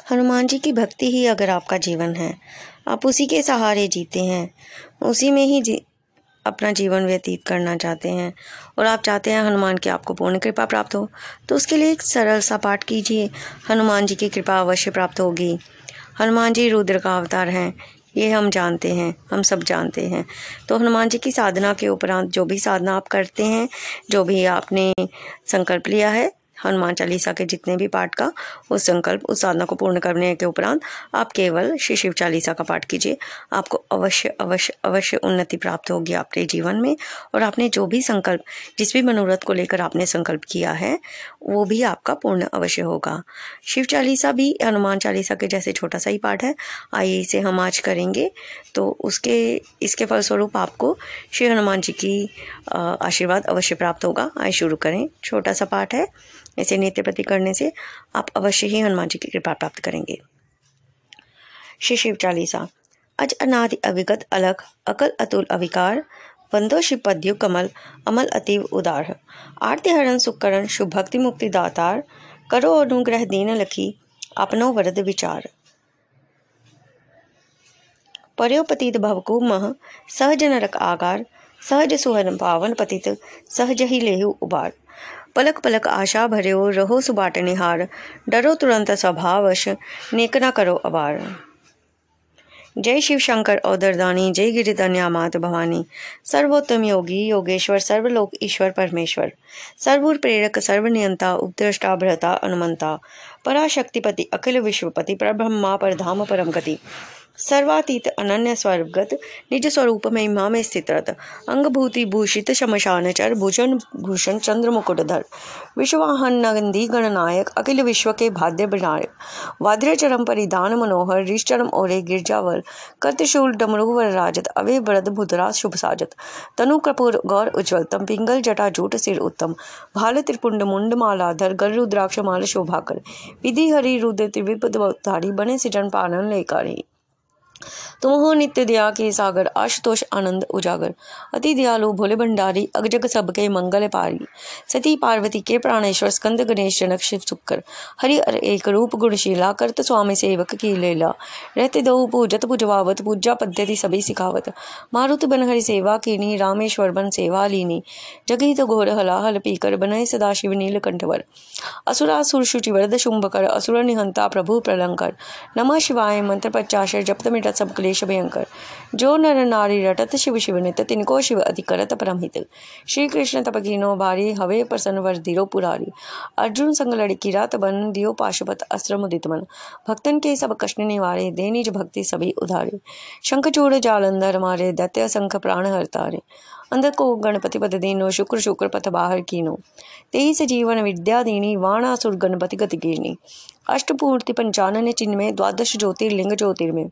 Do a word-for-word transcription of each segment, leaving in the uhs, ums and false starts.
हनुमान जी की भक्ति ही अगर आपका जीवन है, आप उसी के सहारे जीते हैं, उसी में ही जी अपना जीवन व्यतीत करना चाहते हैं और आप चाहते हैं हनुमान की आपको पूर्ण कृपा प्राप्त हो, तो उसके लिए एक सरल सा पाठ कीजिए। हनुमान जी की कृपा अवश्य प्राप्त होगी। हनुमान जी रुद्र का अवतार हैं, ये हम जानते हैं, हम सब जानते हैं। तो हनुमान जी की साधना के उपरांत जो भी साधना आप करते हैं, जो भी आपने संकल्प लिया है हनुमान चालीसा के जितने भी पाठ का, उस संकल्प उस साधना को पूर्ण करने के उपरांत आप केवल श्री शिव चालीसा का पाठ कीजिए। आपको अवश्य अवश्य अवश्य उन्नति प्राप्त होगी आपके जीवन में, और आपने जो भी संकल्प, जिस भी मनोरथ को लेकर आपने संकल्प किया है, वो भी आपका पूर्ण अवश्य होगा। शिव चालीसा भी हनुमान चालीसा के जैसे छोटा सा ही पाठ है। आइए इसे हम आज करेंगे, तो उसके इसके फलस्वरूप आपको श्री हनुमान जी की आशीर्वाद अवश्य प्राप्त होगा। आइए शुरू करें। छोटा सा पाठ है, इसे नित्य प्रति करने से आप अवश्य ही हनुमान जी की कृपा प्राप्त करेंगे। श्री शिव चालीसा। अज अनादि अविगत अलख अकल अतुल अविकार, वंदो शिव पद्यु कमल अमल अतीव उदार, आरती हरण सुकरण शुभ भक्ति मुक्ति दातार, करो अनुग्रह दीन लखी अपनो वरद विचार। पर्योपतित भवकु मह सहज नरक आकार, सहज सुहन पावन पतित सहज ही लेहु उबार, पलक पलक आशा भर्यो रहो सुबाट निहार, डरो तुरंत स्वभावश नेक न करो अबार। जय शिव शंकर औदरदानी, जय गिरिधन्या मात भवानी, सर्वोत्तम योगी योगेश्वर सर्वलोक ईश्वर परमेश्वर, सर्वूर प्रेरक सर्वनियंता उपद्रष्टा भ्रता अनुमंता, पराशक्तिपति अखिल विश्वपति परब्रह्मा परधाम परम गति, सर्वातीत अनन्य स्वर्गत निज स्वरूप महिमा में स्थित रत, अंगभूति भूषित शमशान चर भूषण भूषण चंद्र मुकुटधर, विश्ववाहन नंदी गणनायक अखिल विश्व के भाद्य विनायक, वाद्य चरम परिधान मनोहर ऋषचरम ओरे गिरजावर, कर्तशूल डमरुवर राजत अवे वरद भुधरा शुभ साजत, तनु कपूर गौर उज्ज्वल तम पिंगल जटा जूट सिर उत्तम, भाल त्रिपुंड मुंड मालाधर गर रुद्राक्ष माल शोभाकर, विधि हरि रुद्र त्रिविपदारी बने सिजन पालन लेकारी, तुम हो नित्य दया के सागर आशुतोष आनंद उजागर, अति दयालु भोले भंडारी अगजग सबके मंगल पारी, सती पार्वती के प्राणेश्वर स्कंद गणेश जनक शिव सुक्कर, हरि अर एक रूप गुणशीला करत स्वामी सेवक की लीला, रहते दो पूजत पुजवावत पूजा पद्धति सभी सिखावत, मारुत बन हरि सेवा कीनी रामेश्वर बन सेवा लीनी, जगहित घोर हलाहल पीकर बनय सदा शिव नील कंठवर, असुरासुर शुचि वरद शुंभकर असुर निहंता प्रभु प्रलंकर, नमः शिवाय मंत्र पचाशर जपत मिटत सब क्लेश भयंकर, जो नर नारी रटत शिव शिव नित तिनको शिव अति करत परमहित, श्री कृष्ण तप कीनो भारी हवे प्रसन्न वर धीरो पुरारी, अर्जुन संग लड़ी किरात बन दियो पाशुपत अस्त्र मुदित मन, भक्तन के सब कष्ट निवारे दे निज भक्ति सभी उधारे, शंखचूड़ जालंधर मारे दैत्य शंख प्राण हरतारे, अंधर को गणपति पद दीनो शुक्र शुक्र पथ बाहर कीनो, तेईस जीवन विद्या दीनी वाणासुर गणपति गति कीर्णी, अष्टपूर्ति पंचानन चिन्मय द्वादश ज्योतिर्लिंग ज्योतिर्मय,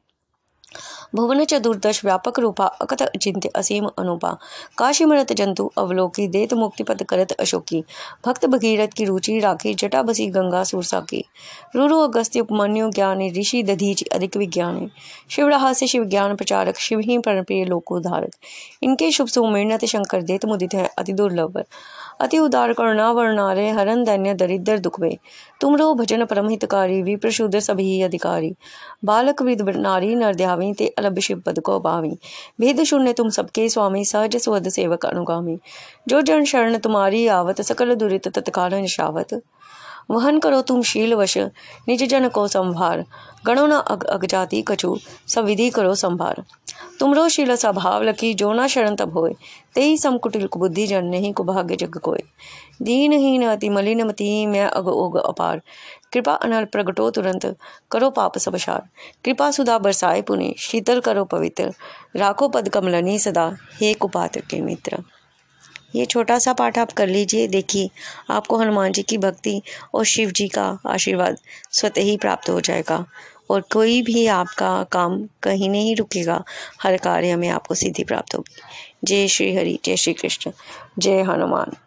भुवन चतुर्दश व्यापक रूपा अकथ अचिंत्य असीम अनुपा, काशी मरत जंतु अवलोकी देत मुक्ति पद करत अशोकी, भक्त भगीरथ की रुचि राखी जटा बसी गंगा सुरसा की, रुरु अगस्त्य उपमन्यु ज्ञानी ऋषि दधीच अधिक विज्ञानी, शिव रहस्य शिव ज्ञान प्रचारक शिव ही प्रिय लोकोधारक, इनके शुभ सुमेरनत शंकर देत मुदित है अति दुर्लभ, अति उदार करुणा वर्णारे हरन दैन्य दरिद्र दुख में, तुमरो भजन परम हितकारी विप्र शूद्र सभी अधिकारी, बालक वृद्ध नारी नरद्यावी ते अलभ शिव पद को पावी, भेद शून्य तुम सबके स्वामी सहज सुहद सेवक अनुगामी, जो जन शरण तुम्हारी आवत सकल दुरित तत्काल निशावत, वहन करो तुम शील वश निज जन को संभार, गणो न अग अग जाति कछु सब विधि करो संभार, तुमरो शील स्वभाव लकी जो ना शरण तब होए, तेई समकुटिल बुद्धि जन नहीं को भाग्य जग कोय, दीनहीन अति मलिन मति मैं अग ओग अपार, कृपा अनल प्रगटो तुरंत करो पाप सब शार, कृपा सुधा बरसाए पुनि शीतल करो पवित्र, राखो पद कमलनी सदा हे कुपात्र के मित्र। ये छोटा सा पाठ आप कर लीजिए, देखिए आपको हनुमान जी की भक्ति और शिव जी का आशीर्वाद स्वतः ही प्राप्त हो जाएगा, और कोई भी आपका काम कहीं नहीं रुकेगा, हर कार्य में आपको सिद्धि प्राप्त होगी। जय श्री हरि, जय श्री कृष्ण, जय हनुमान।